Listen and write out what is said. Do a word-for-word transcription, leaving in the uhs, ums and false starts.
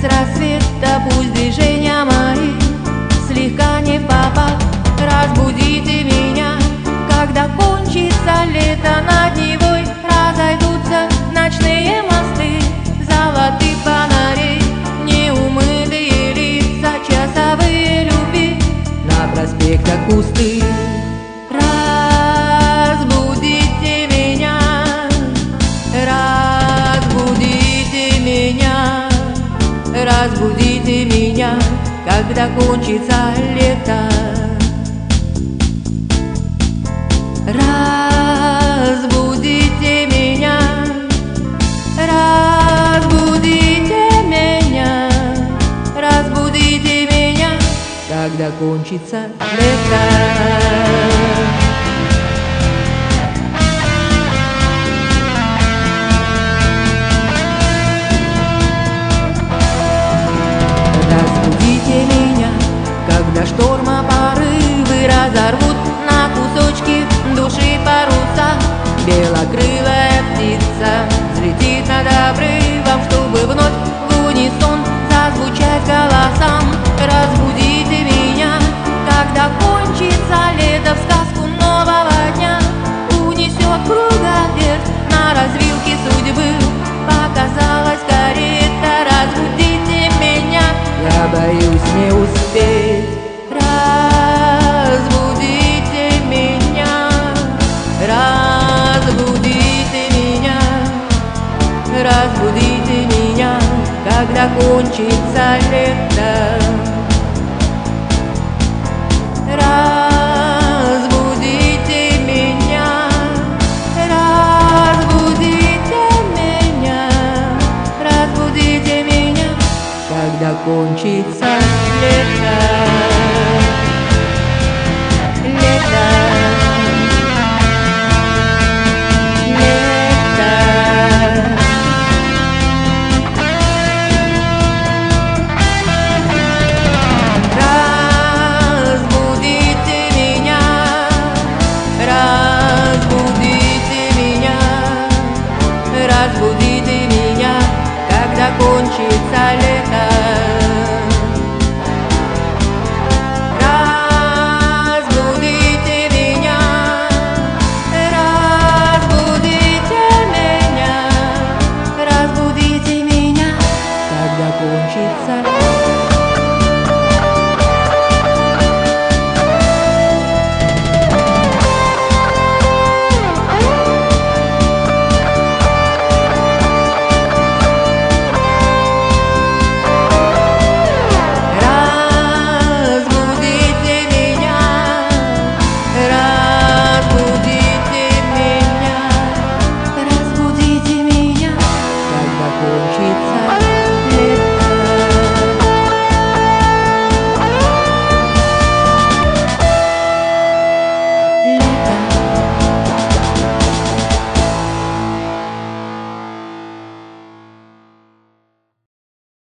с рассвета пусть движения мои слегка не в попад. Разбудите меня, когда кончится лето, над Невой разойдутся ночные мосты, золотых фонарей, неумытые лица, часовые любви, на проспектах кусты. Разбудите меня, разбудите меня, разбудите меня, когда кончится лето. Разбудите меня, разбудите меня, разбудите меня, когда кончится лето. Разбудите меня, когда шторма порывы разорвут